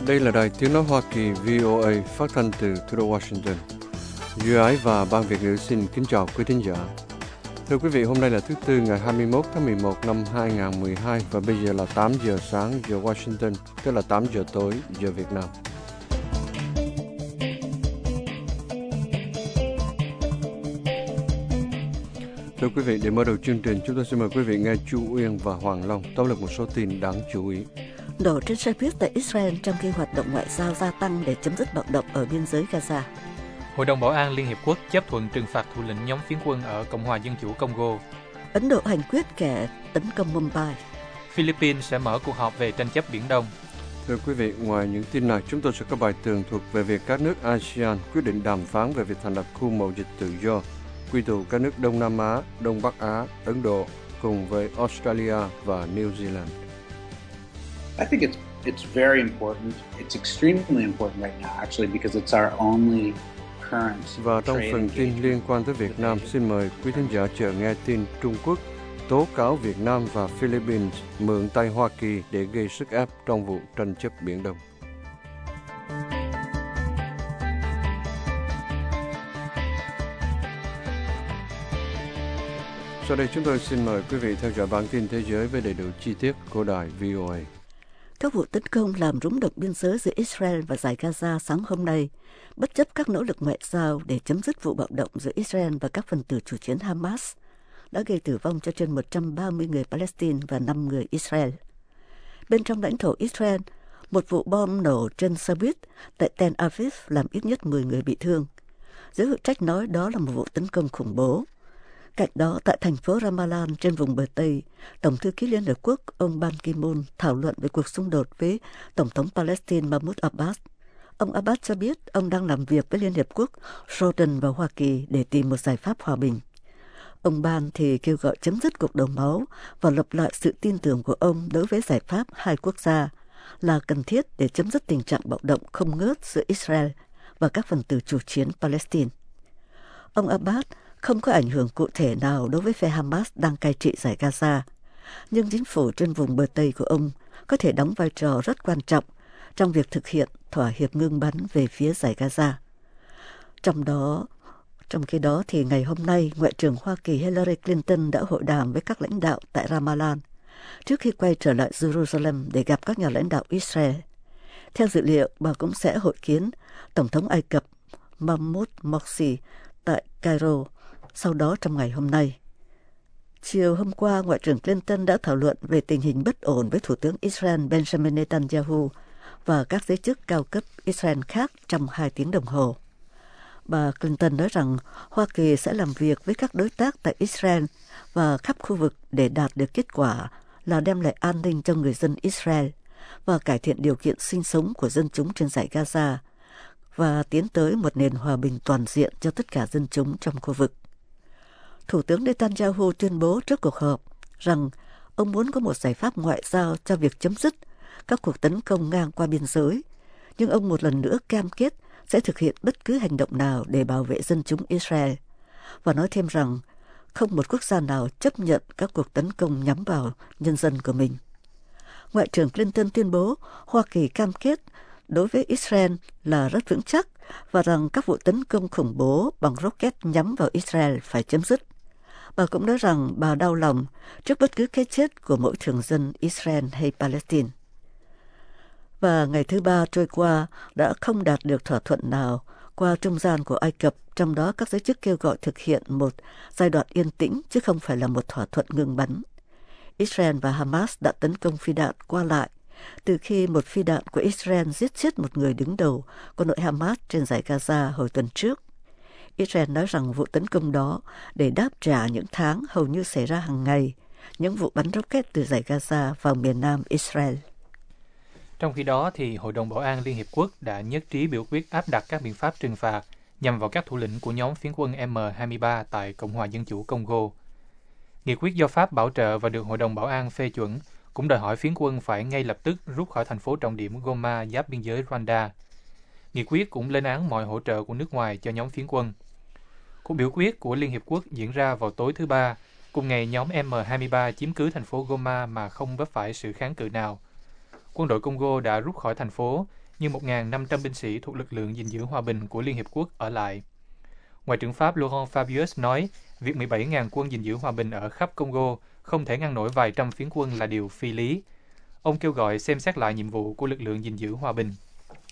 Đây là đài tiếng nói Hoa Kỳ VOA phát thanh từ thủ đô Washington. Duy Ái và Ban Việt ngữ xin kính chào quý thính giả. Thưa quý vị, hôm nay là thứ Tư ngày 21 tháng 11 năm 2012 và bây giờ là 8 giờ sáng giờ Washington, tức là 8 giờ tối giờ Việt Nam. Thưa quý vị, để mở đầu chương trình, chúng tôi xin mời quý vị nghe Chu Uyên và Hoàng Long tóm lược một số tin đáng chú ý. Nổ trên xe buýt tại Israel trong khi hoạt động ngoại giao gia tăng để chấm dứt bạo động ở biên giới Gaza. Hội đồng Bảo an Liên Hiệp Quốc chấp thuận trừng phạt thủ lĩnh nhóm phiến quân ở Cộng hòa Dân chủ Congo. Ấn Độ hành quyết kẻ tấn công Mumbai. Philippines sẽ mở cuộc họp về tranh chấp Biển Đông. Thưa quý vị, ngoài những tin này, chúng tôi sẽ có bài tường thuật về việc các nước ASEAN quyết định đàm phán về việc thành lập khu mậu dịch tự do, quy tụ các nước Đông Nam Á, Đông Bắc Á, Ấn Độ cùng với Australia và New Zealand. I think it's very important. It's extremely important right now, actually, because it's our only current. Và trong phần tin liên quan tới Việt Nam, xin mời quý thính giả chờ nghe tin Trung Quốc tố cáo Việt Nam và Philippines mượn tay Hoa Kỳ để gây sức ép trong vụ tranh chấp Biển Đông. Sau đây chúng tôi xin mời quý vị theo dõi bản tin thế giới với đầy đủ chi tiết của đài VOA. Các vụ tấn công làm rúng động biên giới giữa Israel và dải Gaza sáng hôm nay, bất chấp các nỗ lực ngoại giao để chấm dứt vụ bạo động giữa Israel và các phần tử chủ chiến Hamas, đã gây tử vong cho trên 130 người Palestine và 5 người Israel. Bên trong lãnh thổ Israel, một vụ bom nổ trên xe buýt tại Tel Aviv làm ít nhất 10 người bị thương. Giới hữu trách nói đó là một vụ tấn công khủng bố. Cạnh đó, tại thành phố Ramallah trên vùng bờ Tây, Tổng thư ký Liên Hợp Quốc ông Ban Ki-moon thảo luận về cuộc xung đột với Tổng thống Palestine Mahmoud Abbas. Ông Abbas cho biết ông đang làm việc với Liên Hợp Quốc, Jordan và Hoa Kỳ để tìm một giải pháp hòa bình. Ông Ban thì kêu gọi chấm dứt cuộc đổ máu và lập lại sự tin tưởng của ông đối với giải pháp hai quốc gia là cần thiết để chấm dứt tình trạng bạo động không ngớt giữa Israel và các phần tử chủ chiến Palestine. Ông Abbas không có ảnh hưởng cụ thể nào đối với phe Hamas đang cai trị dải Gaza, nhưng chính phủ trên vùng bờ Tây của ông có thể đóng vai trò rất quan trọng trong việc thực hiện thỏa hiệp ngưng bắn về phía dải Gaza. Trong khi đó thì ngày hôm nay, Ngoại trưởng Hoa Kỳ Hillary Clinton đã hội đàm với các lãnh đạo tại Ramallah trước khi quay trở lại Jerusalem để gặp các nhà lãnh đạo Israel. Theo dữ liệu, bà cũng sẽ hội kiến Tổng thống Ai Cập Mahmoud Morsi tại Cairo sau đó trong ngày hôm nay. Chiều hôm qua, Ngoại trưởng Clinton đã thảo luận về tình hình bất ổn với Thủ tướng Israel Benjamin Netanyahu và các giới chức cao cấp Israel khác trong 2 tiếng đồng hồ. Bà Clinton nói rằng Hoa Kỳ sẽ làm việc với các đối tác tại Israel và khắp khu vực để đạt được kết quả là đem lại an ninh cho người dân Israel và cải thiện điều kiện sinh sống của dân chúng trên dải Gaza và tiến tới một nền hòa bình toàn diện cho tất cả dân chúng trong khu vực. Thủ tướng Netanyahu tuyên bố trước cuộc họp rằng ông muốn có một giải pháp ngoại giao cho việc chấm dứt các cuộc tấn công ngang qua biên giới, nhưng ông một lần nữa cam kết sẽ thực hiện bất cứ hành động nào để bảo vệ dân chúng Israel, và nói thêm rằng không một quốc gia nào chấp nhận các cuộc tấn công nhắm vào nhân dân của mình. Ngoại trưởng Clinton tuyên bố Hoa Kỳ cam kết đối với Israel là rất vững chắc và rằng các vụ tấn công khủng bố bằng rocket nhắm vào Israel phải chấm dứt. Bà cũng nói rằng bà đau lòng trước bất cứ cái chết của mỗi thường dân Israel hay Palestine. Và ngày thứ Ba trôi qua đã không đạt được thỏa thuận nào qua trung gian của Ai Cập, trong đó các giới chức kêu gọi thực hiện một giai đoạn yên tĩnh chứ không phải là một thỏa thuận ngừng bắn. Israel và Hamas đã tấn công phi đạn qua lại từ khi một phi đạn của Israel giết chết một người đứng đầu của đội Hamas trên dải Gaza hồi tuần trước. Israel nói rằng vụ tấn công đó để đáp trả những tháng hầu như xảy ra hàng ngày, những vụ bắn rocket từ dải Gaza vào miền nam Israel. Trong khi đó, thì Hội đồng Bảo an Liên Hiệp Quốc đã nhất trí biểu quyết áp đặt các biện pháp trừng phạt nhằm vào các thủ lĩnh của nhóm phiến quân M23 tại Cộng hòa Dân chủ Congo. Nghị quyết do Pháp bảo trợ và được Hội đồng Bảo an phê chuẩn cũng đòi hỏi phiến quân phải ngay lập tức rút khỏi thành phố trọng điểm Goma giáp biên giới Rwanda. Nghị quyết cũng lên án mọi hỗ trợ của nước ngoài cho nhóm phiến quân. Cuộc biểu quyết của Liên Hiệp Quốc diễn ra vào tối thứ Ba, cùng ngày nhóm M23 chiếm cứ thành phố Goma mà không vấp phải sự kháng cự nào. Quân đội Congo đã rút khỏi thành phố, nhưng 1.500 binh sĩ thuộc lực lượng gìn giữ hòa bình của Liên Hiệp Quốc ở lại. Ngoại trưởng Pháp Laurent Fabius nói, việc 17.000 quân gìn giữ hòa bình ở khắp Congo không thể ngăn nổi vài trăm phiến quân là điều phi lý. Ông kêu gọi xem xét lại nhiệm vụ của lực lượng gìn giữ hòa bình.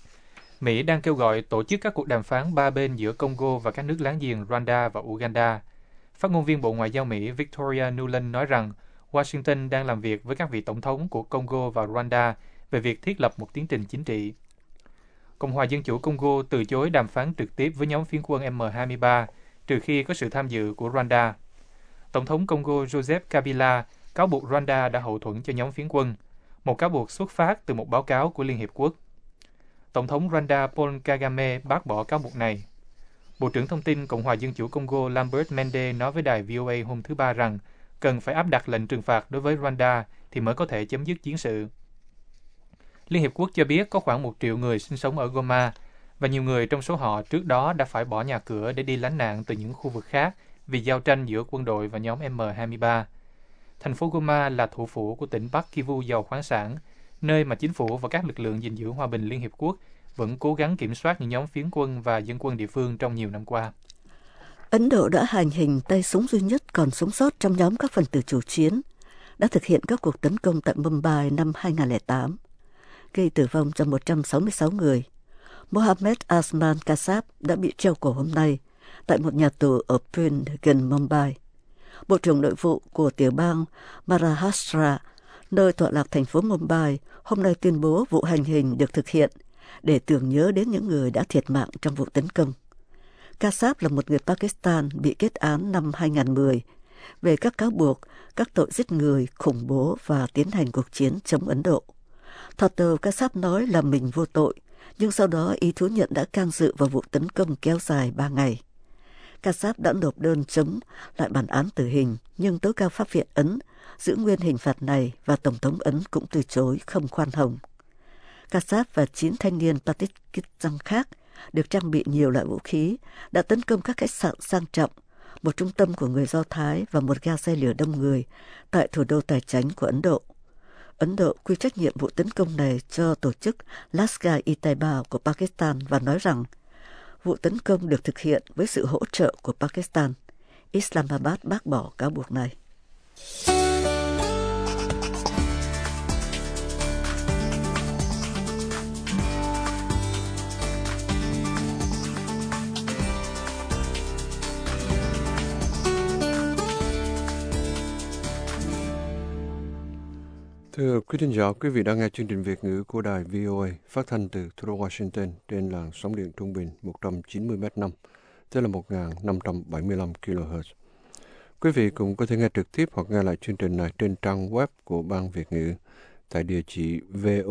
Mỹ đang kêu gọi tổ chức các cuộc đàm phán ba bên giữa Congo và các nước láng giềng Rwanda và Uganda. Phát ngôn viên Bộ Ngoại giao Mỹ Victoria Nuland nói rằng Washington đang làm việc với các vị tổng thống của Congo và Rwanda về việc thiết lập một tiến trình chính trị. Cộng hòa Dân chủ Congo từ chối đàm phán trực tiếp với nhóm phiến quân M23 trừ khi có sự tham dự của Rwanda. Tổng thống Congo Joseph Kabila cáo buộc Rwanda đã hậu thuẫn cho nhóm phiến quân, một cáo buộc xuất phát từ một báo cáo của Liên Hiệp Quốc. Tổng thống Rwanda Paul Kagame bác bỏ cáo buộc này. Bộ trưởng Thông tin Cộng hòa Dân chủ Congo Lambert Mende nói với đài VOA hôm thứ Ba rằng cần phải áp đặt lệnh trừng phạt đối với Rwanda thì mới có thể chấm dứt chiến sự. Liên Hiệp Quốc cho biết có khoảng 1 triệu người sinh sống ở Goma và nhiều người trong số họ trước đó đã phải bỏ nhà cửa để đi lánh nạn từ những khu vực khác vì giao tranh giữa quân đội và nhóm M23. Thành phố Goma là thủ phủ của tỉnh Bắc Kivu giàu khoáng sản, nơi mà chính phủ và các lực lượng gìn giữ hòa bình Liên Hiệp Quốc vẫn cố gắng kiểm soát những nhóm phiến quân và dân quân địa phương trong nhiều năm qua. Ấn Độ đã hành hình tay súng duy nhất còn sống sót trong nhóm các phần tử chủ chiến, đã thực hiện các cuộc tấn công tại Mumbai năm 2008, gây tử vong cho 166 người. Mohammed Asman Kassab đã bị treo cổ hôm nay tại một nhà tù ở Pune gần Mumbai. Bộ trưởng Nội vụ của tiểu bang Maharashtra, nơi tọa lạc thành phố Mumbai, hôm nay tuyên bố vụ hành hình được thực hiện để tưởng nhớ đến những người đã thiệt mạng trong vụ tấn công. Kassab là một người Pakistan bị kết án năm 2010 về các cáo buộc các tội giết người, khủng bố và tiến hành cuộc chiến chống Ấn Độ. Thoạt đầu Kassab nói là mình vô tội, nhưng sau đó y thú nhận đã can dự vào vụ tấn công kéo dài 3 ngày. Kassab đã nộp đơn chống lại bản án tử hình, nhưng tối cao pháp viện Ấn giữ nguyên hình phạt này và Tổng thống Ấn cũng từ chối không khoan hồng. Kassab và 9 thanh niên Pakistan khác được trang bị nhiều loại vũ khí đã tấn công các khách sạn sang trọng, một trung tâm của người Do Thái và một ga xe lửa đông người tại thủ đô tài chánh của Ấn Độ. Ấn Độ quy trách nhiệm vụ tấn công này cho tổ chức Lashkar-e-Taiba của Pakistan và nói rằng vụ tấn công được thực hiện với sự hỗ trợ của Pakistan. Islamabad bác bỏ cáo buộc này. Thưa quý thính giả, quý vị đang nghe chương trình Việt ngữ của đài VOA phát thanh từ thủ đô Washington trên làn sóng điện trung bình 190 m/5, tức là 1.575 kHz. Quý vị cũng có thể nghe trực tiếp hoặc nghe lại chương trình này trên trang web của Ban Việt ngữ tại địa chỉ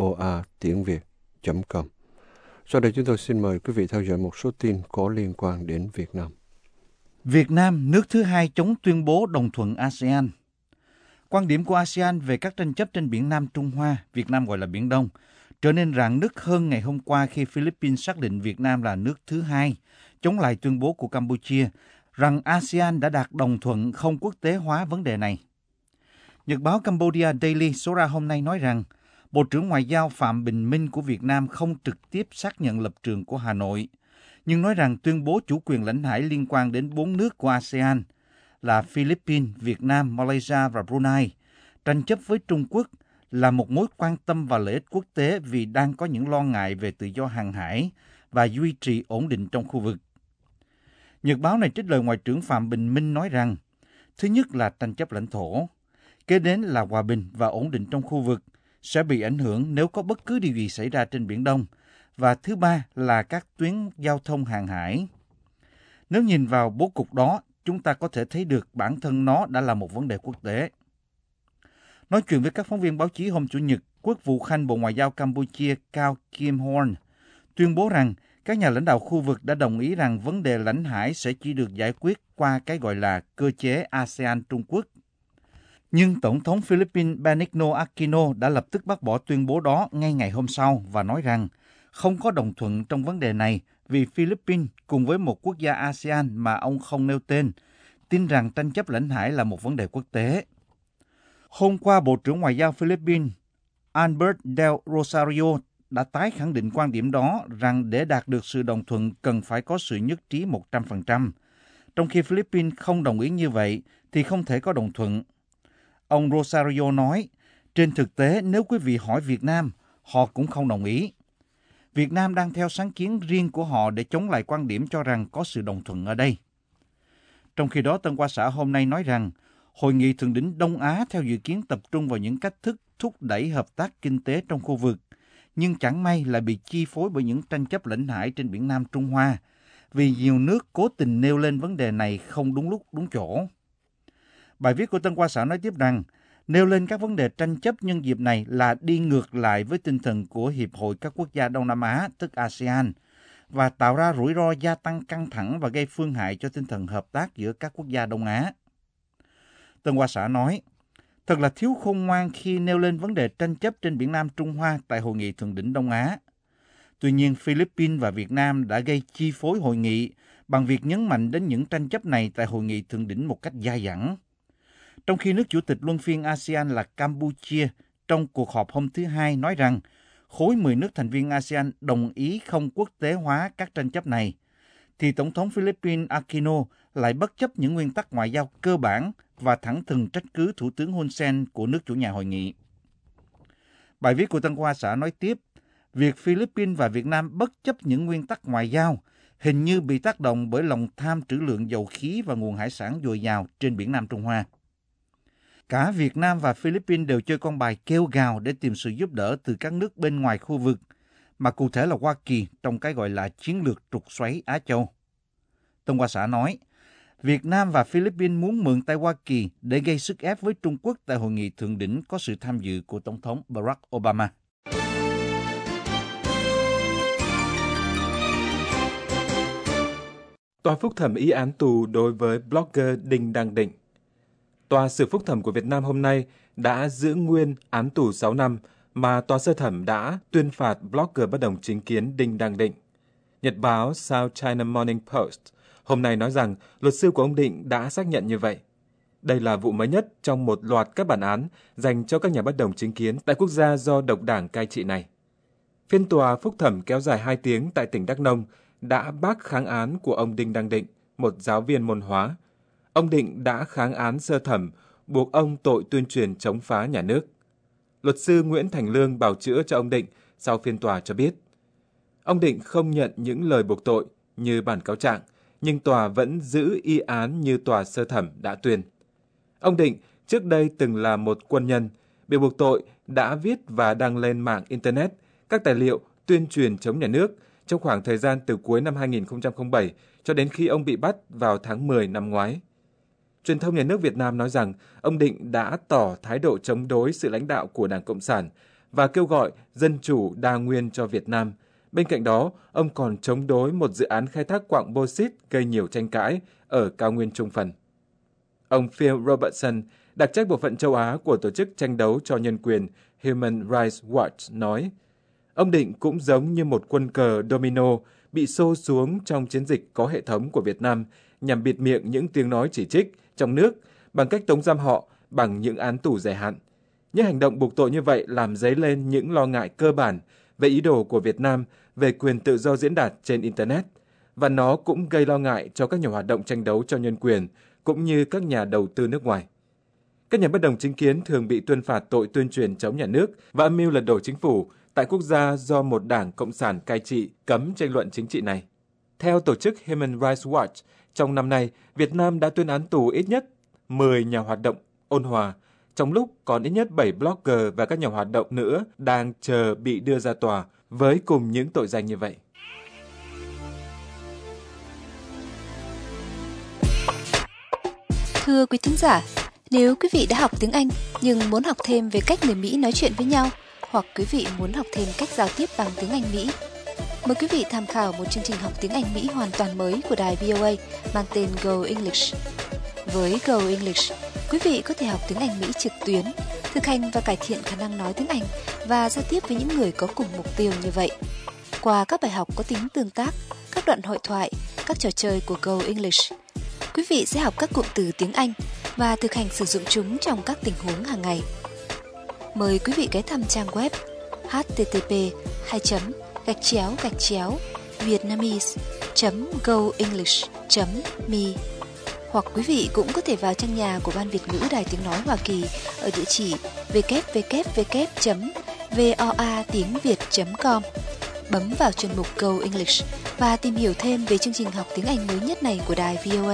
voatiểnviet.com. Sau đây chúng tôi xin mời quý vị theo dõi một số tin có liên quan đến Việt Nam. Việt Nam, nước thứ hai chống tuyên bố đồng thuận ASEAN. Quan điểm của ASEAN về các tranh chấp trên biển Nam Trung Hoa, Việt Nam gọi là Biển Đông, trở nên rạn nứt hơn ngày hôm qua khi Philippines xác định Việt Nam là nước thứ hai, chống lại tuyên bố của Campuchia rằng ASEAN đã đạt đồng thuận không quốc tế hóa vấn đề này. Nhật báo Cambodia Daily số ra hôm nay nói rằng Bộ trưởng Ngoại giao Phạm Bình Minh của Việt Nam không trực tiếp xác nhận lập trường của Hà Nội, nhưng nói rằng tuyên bố chủ quyền lãnh hải liên quan đến 4 nước của ASEAN là Philippines, Việt Nam, Malaysia và Brunei, tranh chấp với Trung Quốc là một mối quan tâm và lợi ích quốc tế vì đang có những lo ngại về tự do hàng hải và duy trì ổn định trong khu vực. Nhật báo này trích lời Ngoại trưởng Phạm Bình Minh nói rằng, thứ nhất là tranh chấp lãnh thổ, kế đến là hòa bình và ổn định trong khu vực sẽ bị ảnh hưởng nếu có bất cứ điều gì xảy ra trên Biển Đông, và thứ ba là các tuyến giao thông hàng hải. Nếu nhìn vào bố cục đó, chúng ta có thể thấy được bản thân nó đã là một vấn đề quốc tế. Nói chuyện với các phóng viên báo chí hôm Chủ nhật, Quốc vụ Khanh Bộ Ngoại giao Campuchia Cao Kim Horn tuyên bố rằng các nhà lãnh đạo khu vực đã đồng ý rằng vấn đề lãnh hải sẽ chỉ được giải quyết qua cái gọi là cơ chế ASEAN Trung Quốc. Nhưng Tổng thống Philippines Benigno Aquino đã lập tức bác bỏ tuyên bố đó ngay ngày hôm sau và nói rằng không có đồng thuận trong vấn đề này vì Philippines cùng với một quốc gia ASEAN mà ông không nêu tên, tin rằng tranh chấp lãnh hải là một vấn đề quốc tế. Hôm qua, Bộ trưởng Ngoại giao Philippines Albert Del Rosario đã tái khẳng định quan điểm đó rằng để đạt được sự đồng thuận cần phải có sự nhất trí 100%. Trong khi Philippines không đồng ý như vậy thì không thể có đồng thuận. Ông Rosario nói, trên thực tế nếu quý vị hỏi Việt Nam, họ cũng không đồng ý. Việt Nam đang theo sáng kiến riêng của họ để chống lại quan điểm cho rằng có sự đồng thuận ở đây. Trong khi đó, Tân Hoa Xã hôm nay nói rằng, Hội nghị thượng đỉnh Đông Á theo dự kiến tập trung vào những cách thức thúc đẩy hợp tác kinh tế trong khu vực, nhưng chẳng may lại bị chi phối bởi những tranh chấp lãnh hải trên biển Nam Trung Hoa, vì nhiều nước cố tình nêu lên vấn đề này không đúng lúc, đúng chỗ. Bài viết của Tân Hoa Xã nói tiếp rằng, nêu lên các vấn đề tranh chấp nhân dịp này là đi ngược lại với tinh thần của Hiệp hội các quốc gia Đông Nam Á, tức ASEAN, và tạo ra rủi ro gia tăng căng thẳng và gây phương hại cho tinh thần hợp tác giữa các quốc gia Đông Á. Tân Hoa Xã nói, thật là thiếu khôn ngoan khi nêu lên vấn đề tranh chấp trên biển Nam Trung Hoa tại Hội nghị thượng đỉnh Đông Á. Tuy nhiên, Philippines và Việt Nam đã gây chi phối hội nghị bằng việc nhấn mạnh đến những tranh chấp này tại Hội nghị thượng đỉnh một cách dai dẳng. Trong khi nước chủ tịch luân phiên ASEAN là Campuchia trong cuộc họp hôm thứ Hai nói rằng khối 10 nước thành viên ASEAN đồng ý không quốc tế hóa các tranh chấp này, thì Tổng thống Philippines Aquino lại bất chấp những nguyên tắc ngoại giao cơ bản và thẳng thừng trách cứ Thủ tướng Hun Sen của nước chủ nhà hội nghị. Bài viết của Tân Hoa Xã nói tiếp, việc Philippines và Việt Nam bất chấp những nguyên tắc ngoại giao hình như bị tác động bởi lòng tham trữ lượng dầu khí và nguồn hải sản dồi dào trên biển Nam Trung Hoa. Cả Việt Nam và Philippines đều chơi con bài kêu gào để tìm sự giúp đỡ từ các nước bên ngoài khu vực, mà cụ thể là Hoa Kỳ trong cái gọi là chiến lược trục xoáy Á Châu. Tân Hoa Xã nói, Việt Nam và Philippines muốn mượn tay Hoa Kỳ để gây sức ép với Trung Quốc tại hội nghị thượng đỉnh có sự tham dự của Tổng thống Barack Obama. Tòa phúc thẩm y án tù đối với blogger Đinh Đăng Định. Tòa xử phúc thẩm của Việt Nam hôm nay đã giữ nguyên án tù 6 năm mà tòa sơ thẩm đã tuyên phạt blogger bất đồng chính kiến Đinh Đăng Định. Nhật báo South China Morning Post hôm nay nói rằng luật sư của ông Định đã xác nhận như vậy. Đây là vụ mới nhất trong một loạt các bản án dành cho các nhà bất đồng chính kiến tại quốc gia do độc đảng cai trị này. Phiên tòa phúc thẩm kéo dài 2 tiếng tại tỉnh Đắk Nông đã bác kháng án của ông Đinh Đăng Định, một giáo viên môn hóa. Ông Định đã kháng án sơ thẩm, buộc ông tội tuyên truyền chống phá nhà nước. Luật sư Nguyễn Thành Lương bào chữa cho ông Định sau phiên tòa cho biết, ông Định không nhận những lời buộc tội như bản cáo trạng, nhưng tòa vẫn giữ y án như tòa sơ thẩm đã tuyên. Ông Định trước đây từng là một quân nhân, bị buộc tội đã viết và đăng lên mạng Internet các tài liệu tuyên truyền chống nhà nước trong khoảng thời gian từ cuối năm 2007 cho đến khi ông bị bắt vào tháng 10 năm ngoái. Truyền thông nhà nước Việt Nam nói rằng ông Định đã tỏ thái độ chống đối sự lãnh đạo của Đảng Cộng sản và kêu gọi dân chủ đa nguyên cho Việt Nam. Bên cạnh đó, ông còn chống đối một dự án khai thác quặng bauxit gây nhiều tranh cãi ở cao nguyên Trung Phần. Ông Phil Robertson, đặc trách bộ phận châu Á của tổ chức tranh đấu cho nhân quyền Human Rights Watch nói, ông Định cũng giống như một quân cờ domino bị xô xuống trong chiến dịch có hệ thống của Việt Nam nhằm bịt miệng những tiếng nói chỉ trích trong nước bằng cách tống giam họ bằng những án tù dài hạn. Những hành động buộc tội như vậy làm dấy lên những lo ngại cơ bản về ý đồ của Việt Nam về quyền tự do diễn đạt trên Internet, và nó cũng gây lo ngại cho các nhà hoạt động tranh đấu cho nhân quyền cũng như các nhà đầu tư nước ngoài. Các nhà bất đồng chính kiến thường bị tuyên phạt tội tuyên truyền chống nhà nước và âm mưu lật đổ chính phủ tại quốc gia do một đảng Cộng sản cai trị cấm tranh luận chính trị này. Theo tổ chức Human Rights Watch, trong năm nay, Việt Nam đã tuyên án tù ít nhất 10 nhà hoạt động ôn hòa, trong lúc còn ít nhất 7 blogger và các nhà hoạt động nữa đang chờ bị đưa ra tòa với cùng những tội danh như vậy. Thưa quý thính giả, nếu quý vị đã học tiếng Anh nhưng muốn học thêm về cách người Mỹ nói chuyện với nhau, hoặc quý vị muốn học thêm cách giao tiếp bằng tiếng Anh Mỹ, mời quý vị tham khảo một chương trình học tiếng Anh Mỹ hoàn toàn mới của đài VOA mang tên Go English. Với Go English, quý vị có thể học tiếng Anh Mỹ trực tuyến, thực hành và cải thiện khả năng nói tiếng Anh và giao tiếp với những người có cùng mục tiêu như vậy. Qua các bài học có tính tương tác, các đoạn hội thoại, các trò chơi của Go English, quý vị sẽ học các cụm từ tiếng Anh và thực hành sử dụng chúng trong các tình huống hàng ngày. Mời quý vị ghé thăm trang web http:// 2._Vietnamese.goenglish.me. Hoặc quý vị cũng có thể vào trang nhà của Ban Việt ngữ Đài Tiếng Nói Hoa Kỳ ở địa chỉ www.voatiengviet.com. Bấm vào chuyên mục Go English và tìm hiểu thêm về chương trình học tiếng Anh mới nhất này của đài VOA.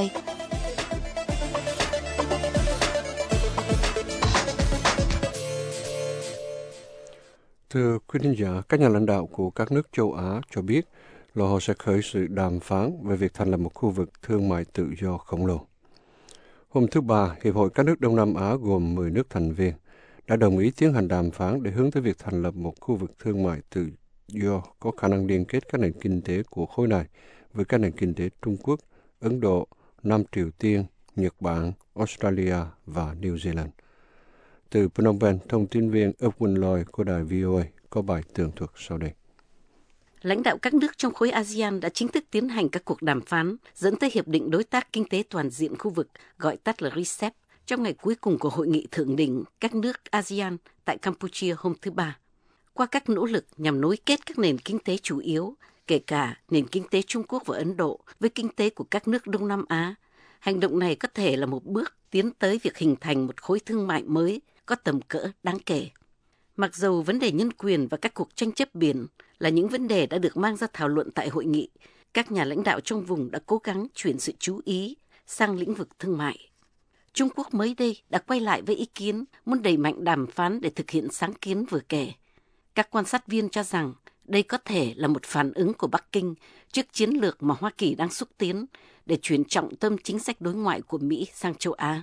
Thưa quý thính giả, các nhà lãnh đạo của các nước châu Á cho biết là họ sẽ khởi sự đàm phán về việc thành lập một khu vực thương mại tự do khổng lồ. Hôm thứ Ba, Hiệp hội các nước Đông Nam Á gồm 10 nước thành viên đã đồng ý tiến hành đàm phán để hướng tới việc thành lập một khu vực thương mại tự do có khả năng liên kết các nền kinh tế của khối này với các nền kinh tế Trung Quốc, Ấn Độ, Nam Triều Tiên, Nhật Bản, Australia và New Zealand. Từ Phnom Penh, thông tin viên Upwin Lloyd của đài VOA có bài tường thuật sau đây. Lãnh đạo các nước trong khối ASEAN đã chính thức tiến hành các cuộc đàm phán dẫn tới Hiệp định Đối tác Kinh tế Toàn diện khu vực, gọi tắt là RCEP, trong ngày cuối cùng của Hội nghị Thượng đỉnh các nước ASEAN tại Campuchia hôm thứ Ba. Qua các nỗ lực nhằm nối kết các nền kinh tế chủ yếu, kể cả nền kinh tế Trung Quốc và Ấn Độ với kinh tế của các nước Đông Nam Á, hành động này có thể là một bước tiến tới việc hình thành một khối thương mại mới có tầm cỡ đáng kể. Mặc dù vấn đề nhân quyền và các cuộc tranh chấp biển là những vấn đề đã được mang ra thảo luận tại hội nghị, các nhà lãnh đạo trong vùng đã cố gắng chuyển sự chú ý sang lĩnh vực thương mại. Trung Quốc mới đây đã quay lại với ý kiến muốn đẩy mạnh đàm phán để thực hiện sáng kiến vừa kể. Các quan sát viên cho rằng đây có thể là một phản ứng của Bắc Kinh trước chiến lược mà Hoa Kỳ đang xúc tiến để chuyển trọng tâm chính sách đối ngoại của Mỹ sang châu Á.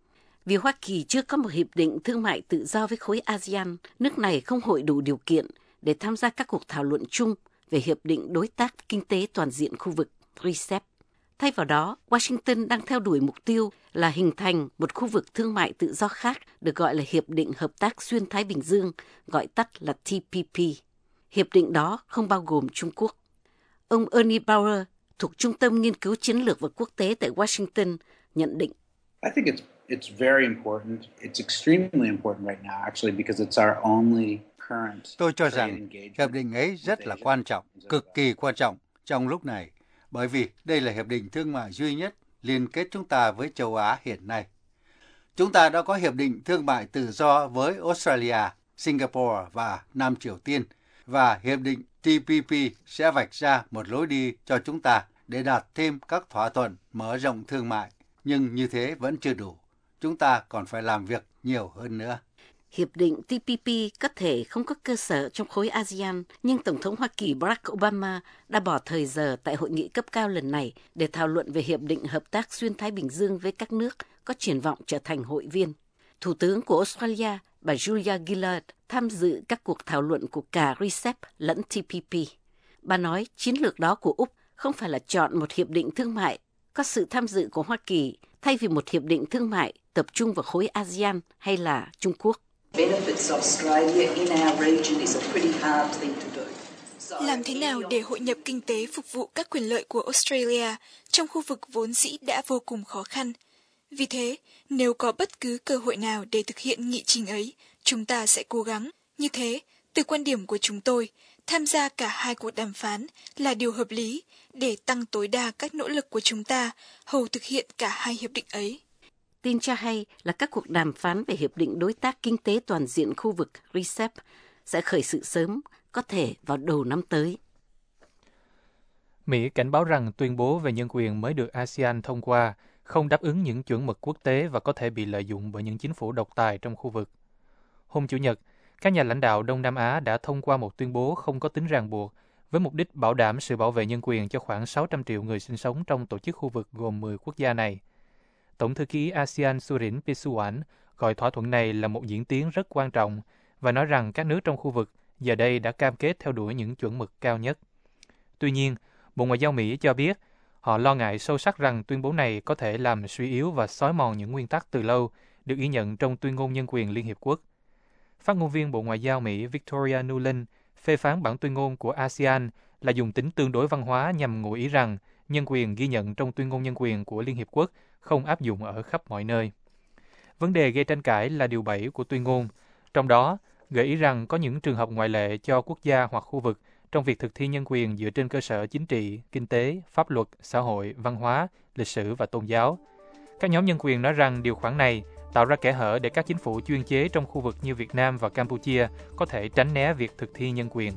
Vì Hoa Kỳ chưa có một hiệp định thương mại tự do với khối ASEAN, nước này không hội đủ điều kiện để tham gia các cuộc thảo luận chung về Hiệp định Đối tác Kinh tế Toàn diện khu vực RCEP. Thay vào đó, Washington đang theo đuổi mục tiêu là hình thành một khu vực thương mại tự do khác được gọi là Hiệp định Hợp tác Xuyên Thái Bình Dương, gọi tắt là TPP. Hiệp định đó không bao gồm Trung Quốc. Ông Ernie Bauer thuộc Trung tâm Nghiên cứu Chiến lược và Quốc tế tại Washington nhận định. I think it's very important. It's extremely important right now, actually, because it's our only current. Tôi cho rằng hiệp định ấy rất là quan trọng, cực kỳ quan trọng trong lúc này, bởi vì đây là hiệp định thương mại duy nhất liên kết chúng ta với châu Á hiện nay. Chúng ta đã có hiệp định thương mại tự do với Australia, Singapore và Nam Triều Tiên, và hiệp định TPP sẽ vạch ra một lối đi cho chúng ta để đạt thêm các thỏa thuận mở rộng thương mại. Nhưng như thế vẫn chưa đủ. Chúng ta còn phải làm việc nhiều hơn nữa. Hiệp định TPP có thể không có cơ sở trong khối ASEAN, nhưng Tổng thống Hoa Kỳ Barack Obama đã bỏ thời giờ tại hội nghị cấp cao lần này để thảo luận về Hiệp định Hợp tác Xuyên Thái Bình Dương với các nước có triển vọng trở thành hội viên. Thủ tướng của Australia, bà Julia Gillard, tham dự các cuộc thảo luận của cả RCEP lẫn TPP. Bà nói chiến lược đó của Úc không phải là chọn một hiệp định thương mại có sự tham dự của Hoa Kỳ thay vì một hiệp định thương mại tập trung vào khối ASEAN hay là Trung Quốc. Làm thế nào để hội nhập kinh tế phục vụ các quyền lợi của Australia trong khu vực vốn dĩ đã vô cùng khó khăn? Vì thế, nếu có bất cứ cơ hội nào để thực hiện nghị trình ấy, chúng ta sẽ cố gắng. Như thế, từ quan điểm của chúng tôi, tham gia cả hai cuộc đàm phán là điều hợp lý để tăng tối đa các nỗ lực của chúng ta hầu thực hiện cả hai hiệp định ấy. Tin cho hay là các cuộc đàm phán về Hiệp định Đối tác Kinh tế Toàn diện khu vực RCEP sẽ khởi sự sớm, có thể vào đầu năm tới. Mỹ cảnh báo rằng tuyên bố về nhân quyền mới được ASEAN thông qua không đáp ứng những chuẩn mực quốc tế và có thể bị lợi dụng bởi những chính phủ độc tài trong khu vực. Hôm Chủ nhật, các nhà lãnh đạo Đông Nam Á đã thông qua một tuyên bố không có tính ràng buộc với mục đích bảo đảm sự bảo vệ nhân quyền cho khoảng 600 triệu người sinh sống trong tổ chức khu vực gồm 10 quốc gia này. Tổng thư ký ASEAN Surin Pitsuwan gọi thỏa thuận này là một diễn tiến rất quan trọng và nói rằng các nước trong khu vực giờ đây đã cam kết theo đuổi những chuẩn mực cao nhất. Tuy nhiên, Bộ Ngoại giao Mỹ cho biết họ lo ngại sâu sắc rằng tuyên bố này có thể làm suy yếu và xói mòn những nguyên tắc từ lâu được ghi nhận trong Tuyên ngôn Nhân quyền Liên Hiệp Quốc. Phát ngôn viên Bộ Ngoại giao Mỹ Victoria Nuland phê phán bản tuyên ngôn của ASEAN là dùng tính tương đối văn hóa nhằm ngụ ý rằng nhân quyền ghi nhận trong Tuyên ngôn Nhân quyền của Liên Hiệp Quốc không áp dụng ở khắp mọi nơi. Vấn đề gây tranh cãi là điều 7 của tuyên ngôn, trong đó gợi ý rằng có những trường hợp ngoại lệ cho quốc gia hoặc khu vực trong việc thực thi nhân quyền dựa trên cơ sở chính trị, kinh tế, pháp luật, xã hội, văn hóa, lịch sử và tôn giáo. Các nhóm nhân quyền nói rằng điều khoản này tạo ra kẽ hở để các chính phủ chuyên chế trong khu vực như Việt Nam và Campuchia có thể tránh né việc thực thi nhân quyền.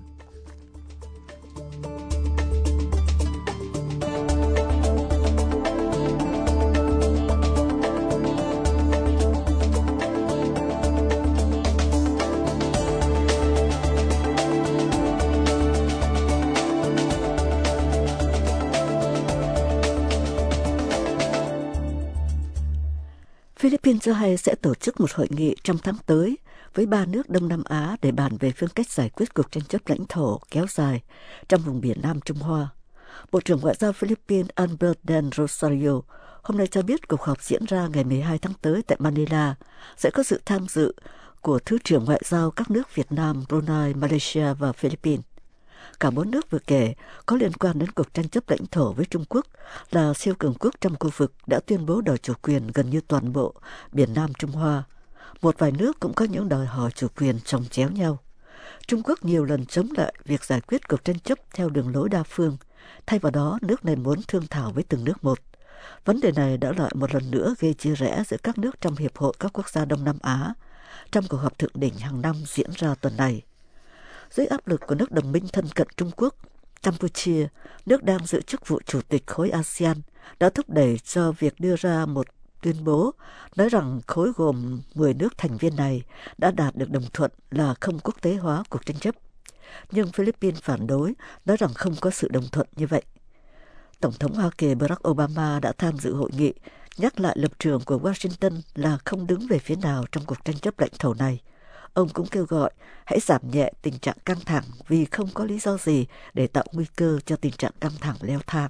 Philippines cho hay sẽ tổ chức một hội nghị trong tháng tới với 3 nước Đông Nam Á để bàn về phương cách giải quyết cuộc tranh chấp lãnh thổ kéo dài trong vùng biển Nam Trung Hoa. Bộ trưởng Ngoại giao Philippines Albert Del Rosario hôm nay cho biết cuộc họp diễn ra ngày 12 tháng tới tại Manila sẽ có sự tham dự của Thứ trưởng Ngoại giao các nước Việt Nam, Brunei, Malaysia và Philippines. Cả 4 nước vừa kể có liên quan đến cuộc tranh chấp lãnh thổ với Trung Quốc là siêu cường quốc trong khu vực đã tuyên bố đòi chủ quyền gần như toàn bộ biển Nam Trung Hoa. Một vài nước cũng có những đòi hỏi chủ quyền chồng chéo nhau. Trung Quốc nhiều lần chống lại việc giải quyết cuộc tranh chấp theo đường lối đa phương. Thay vào đó, nước này muốn thương thảo với từng nước một. Vấn đề này đã lại một lần nữa gây chia rẽ giữa các nước trong Hiệp hội các quốc gia Đông Nam Á trong cuộc họp thượng đỉnh hàng năm diễn ra tuần này. Dưới áp lực của nước đồng minh thân cận Trung Quốc, Campuchia, nước đang giữ chức vụ chủ tịch khối ASEAN, đã thúc đẩy cho việc đưa ra một tuyên bố nói rằng khối gồm 10 nước thành viên này đã đạt được đồng thuận là không quốc tế hóa cuộc tranh chấp. Nhưng Philippines phản đối, nói rằng không có sự đồng thuận như vậy. Tổng thống Hoa Kỳ Barack Obama đã tham dự hội nghị, nhắc lại lập trường của Washington là không đứng về phía nào trong cuộc tranh chấp lãnh thổ này. Ông cũng kêu gọi hãy giảm nhẹ tình trạng căng thẳng vì không có lý do gì để tạo nguy cơ cho tình trạng căng thẳng leo thang.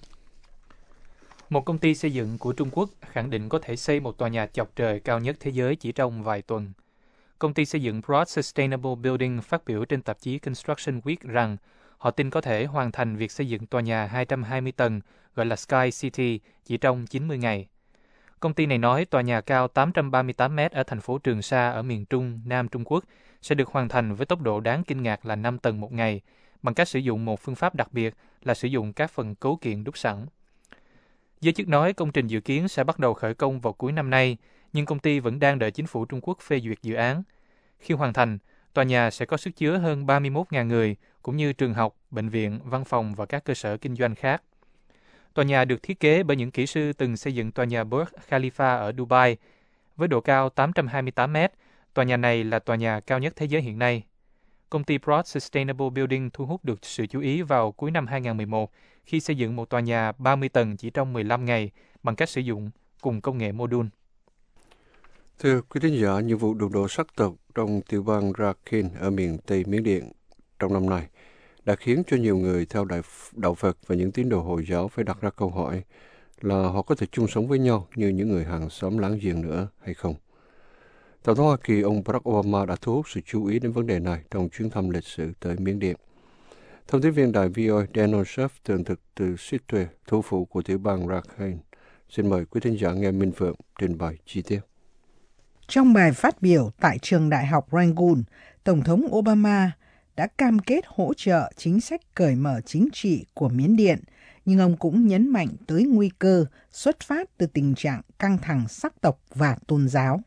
Một công ty xây dựng của Trung Quốc khẳng định có thể xây một tòa nhà chọc trời cao nhất thế giới chỉ trong vài tuần. Công ty xây dựng Broad Sustainable Building phát biểu trên tạp chí Construction Week rằng họ tin có thể hoàn thành việc xây dựng tòa nhà 220 tầng gọi là Sky City chỉ trong 90 ngày. Công ty này nói tòa nhà cao 838 mét ở thành phố Trường Sa ở miền Trung, Nam Trung Quốc sẽ được hoàn thành với tốc độ đáng kinh ngạc là 5 tầng một ngày bằng cách sử dụng một phương pháp đặc biệt là sử dụng các phần cấu kiện đúc sẵn. Giới chức nói công trình dự kiến sẽ bắt đầu khởi công vào cuối năm nay, nhưng công ty vẫn đang đợi chính phủ Trung Quốc phê duyệt dự án. Khi hoàn thành, tòa nhà sẽ có sức chứa hơn 31.000 người, cũng như trường học, bệnh viện, văn phòng và các cơ sở kinh doanh khác. Tòa nhà được thiết kế bởi những kỹ sư từng xây dựng tòa nhà Burj Khalifa ở Dubai. Với độ cao 828 mét, tòa nhà này là tòa nhà cao nhất thế giới hiện nay. Công ty Broad Sustainable Building thu hút được sự chú ý vào cuối năm 2011 khi xây dựng một tòa nhà 30 tầng chỉ trong 15 ngày bằng cách sử dụng cùng công nghệ mô đun. Thưa quý thính giả, những vụ đụng độ sắc tộc trong tiểu bang Rakhine ở miền Tây Miến Điện trong năm nay đã khiến cho nhiều người theo đạo Phật và những tín đồ Hồi giáo phải đặt ra câu hỏi là họ có thể chung sống với nhau như những người hàng xóm láng giềng nữa hay không. Tổng thống Hoa Kỳ ông Barack Obama đã thu hút sự chú ý đến vấn đề này trong chuyến thăm lịch sử tới Miến Điện. Thông tin viên đài VOA Daniel Sheff tường thực từ Sitwe, thủ phủ của tiểu bang Rakhine. Xin mời quý thính giả nghe Minh Phượng trình bày chi tiết. Trong bài phát biểu tại trường đại học Rangoon, Tổng thống Obama đã cam kết hỗ trợ chính sách cởi mở chính trị của Miến Điện, nhưng ông cũng nhấn mạnh tới nguy cơ xuất phát từ tình trạng căng thẳng sắc tộc và tôn giáo.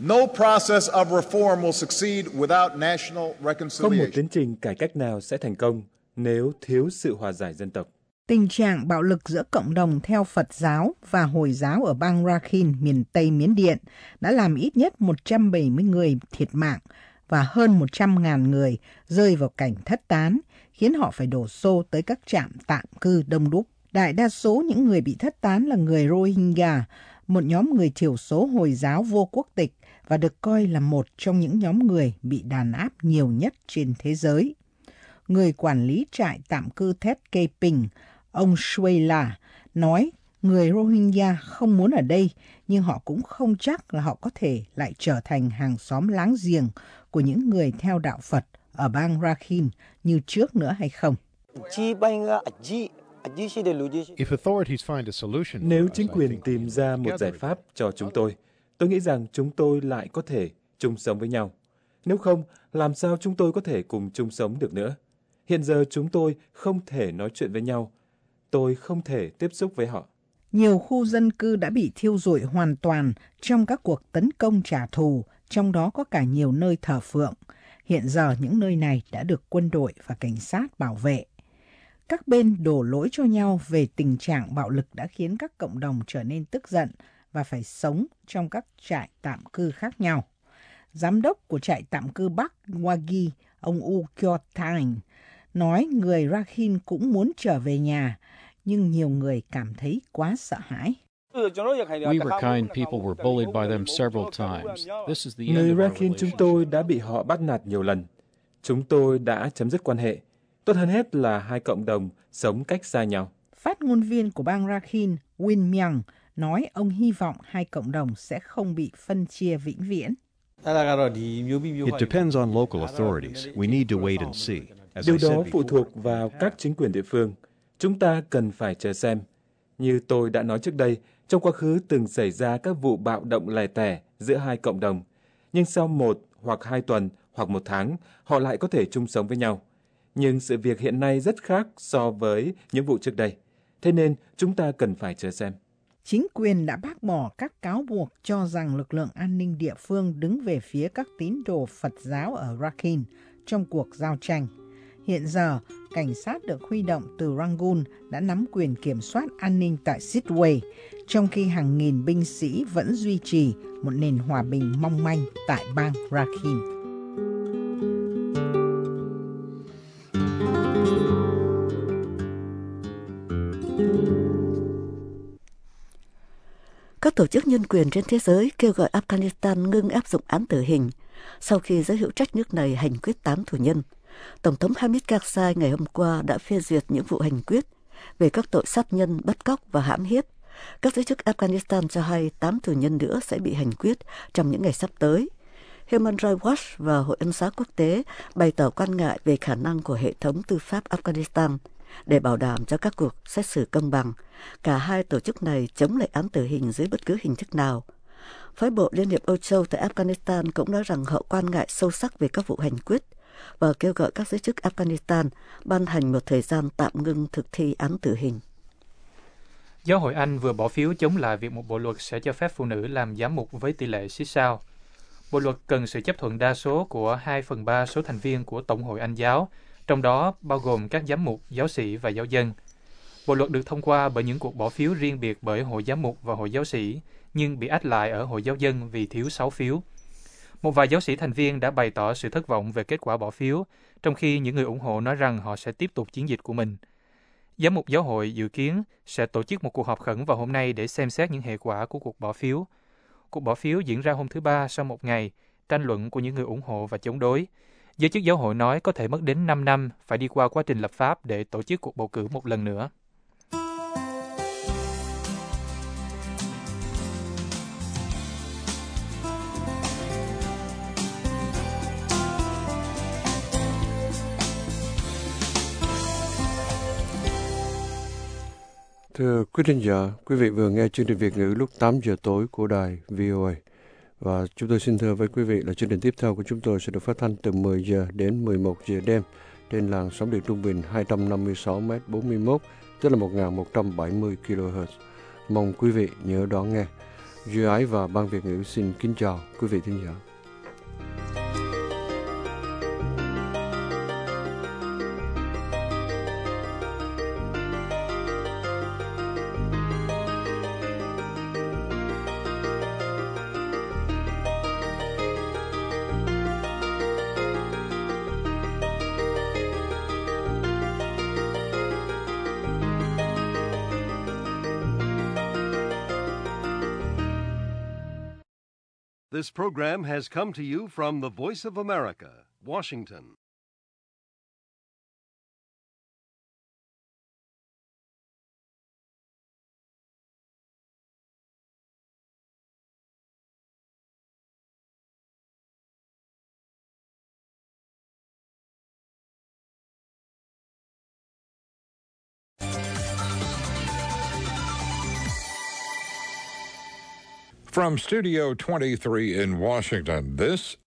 Không một tiến trình cải cách nào sẽ thành công nếu thiếu sự hòa giải dân tộc. Tình trạng bạo lực giữa cộng đồng theo Phật giáo và Hồi giáo ở bang Rakhine, miền Tây Miến Điện đã làm ít nhất 170 người thiệt mạng và hơn 100.000 người rơi vào cảnh thất tán, khiến họ phải đổ xô tới các trạm tạm cư đông đúc. Đại đa số những người bị thất tán là người Rohingya, một nhóm người thiểu số Hồi giáo vô quốc tịch và được coi là một trong những nhóm người bị đàn áp nhiều nhất trên thế giới. Người quản lý trại tạm cư Thet Kê Pình, ông Shwela, nói người Rohingya không muốn ở đây, nhưng họ cũng không chắc là họ có thể lại trở thành hàng xóm láng giềng của những người theo đạo Phật ở bang Rakhine như trước nữa hay không. Nếu chính quyền tìm ra một giải pháp cho chúng tôi nghĩ rằng chúng tôi lại có thể chung sống với nhau. Nếu không, làm sao chúng tôi có thể cùng chung sống được nữa? Hiện giờ chúng tôi không thể nói chuyện với nhau. Tôi không thể tiếp xúc với họ. Nhiều khu dân cư đã bị thiêu rụi hoàn toàn trong các cuộc tấn công trả thù, trong đó có cả nhiều nơi thờ phượng. Hiện giờ những nơi này đã được quân đội và cảnh sát bảo vệ. Các bên đổ lỗi cho nhau về tình trạng bạo lực đã khiến các cộng đồng trở nên tức giận và phải sống trong các trại tạm cư khác nhau. Giám đốc của trại tạm cư Bắc Wagi, ông U Kyo-Tang, nói người Rakhine cũng muốn trở về nhà, nhưng nhiều người cảm thấy quá sợ hãi. Người Rakhine chúng tôi đã bị họ bắt nạt nhiều lần. Chúng tôi đã chấm dứt quan hệ. Tốt hơn hết là hai cộng đồng sống cách xa nhau. Phát ngôn viên của bang Rakhine, Win Myung, nói ông hy vọng hai cộng đồng sẽ không bị phân chia vĩnh viễn. It depends on local authorities. We need to wait and see. Điều đó phụ thuộc vào các chính quyền địa phương. Chúng ta cần phải chờ xem. Như tôi đã nói trước đây, trong quá khứ từng xảy ra các vụ bạo động lẻ tẻ giữa hai cộng đồng. Nhưng sau 1 hoặc 2 tuần hoặc 1 tháng, họ lại có thể chung sống với nhau. Nhưng sự việc hiện nay rất khác so với những vụ trước đây. Thế nên chúng ta cần phải chờ xem. Chính quyền đã bác bỏ các cáo buộc cho rằng lực lượng an ninh địa phương đứng về phía các tín đồ Phật giáo ở Rakhine trong cuộc giao tranh. Hiện giờ, cảnh sát được huy động từ Rangoon đã nắm quyền kiểm soát an ninh tại Sidway, trong khi hàng nghìn binh sĩ vẫn duy trì một nền hòa bình mong manh tại bang Rakhine. Các tổ chức nhân quyền trên thế giới kêu gọi Afghanistan ngưng áp dụng án tử hình sau khi giới hữu trách nước này hành quyết 8 tù nhân. Tổng thống Hamid Karzai ngày hôm qua đã phê duyệt những vụ hành quyết về các tội sát nhân, bắt cóc và hãm hiếp. Các giới chức Afghanistan cho hay 8 tù nhân nữa sẽ bị hành quyết trong những ngày sắp tới. Human Rights Watch và Hội Ân xá Quốc tế bày tỏ quan ngại về khả năng của hệ thống tư pháp Afghanistan để bảo đảm cho các cuộc xét xử công bằng. Cả hai tổ chức này chống lại án tử hình dưới bất cứ hình thức nào. Phái bộ Liên hiệp Âu Châu tại Afghanistan cũng nói rằng họ quan ngại sâu sắc về các vụ hành quyết và kêu gọi các giới chức Afghanistan ban hành một thời gian tạm ngưng thực thi án tử hình. Giáo hội Anh vừa bỏ phiếu chống lại việc một bộ luật sẽ cho phép phụ nữ làm giám mục với tỷ lệ xích sao. Bộ luật cần sự chấp thuận đa số của 2/3 số thành viên của Tổng hội Anh giáo, trong đó bao gồm các giám mục, giáo sĩ và giáo dân. Bộ luật được thông qua bởi những cuộc bỏ phiếu riêng biệt bởi Hội Giám mục và Hội Giáo sĩ, nhưng bị ách lại ở Hội Giáo dân vì thiếu 6 phiếu. Một vài giáo sĩ thành viên đã bày tỏ sự thất vọng về kết quả bỏ phiếu, trong khi những người ủng hộ nói rằng họ sẽ tiếp tục chiến dịch của mình. Giám mục giáo hội dự kiến sẽ tổ chức một cuộc họp khẩn vào hôm nay để xem xét những hệ quả của cuộc bỏ phiếu. Cuộc bỏ phiếu diễn ra hôm thứ Ba sau một ngày, tranh luận của những người ủng hộ và chống đối. Giới chức giáo hội nói có thể mất đến 5 năm phải đi qua quá trình lập pháp để tổ chức cuộc bầu cử một lần nữa. Thưa quý thính giả, quý vị vừa nghe chương trình Việt ngữ lúc 8 giờ tối của đài VOA. Và chúng tôi xin thưa với quý vị là chương trình tiếp theo của chúng tôi sẽ được phát thanh từ 10 giờ đến 11 giờ đêm trên làn sóng điện trung bình 256m41, tức là 1170 kHz. Mong quý vị nhớ đón nghe. Duy Ái và Ban Việt ngữ xin kính chào quý vị thính giả. This program has come to you from the Voice of America, Washington. From Studio 23 in Washington, this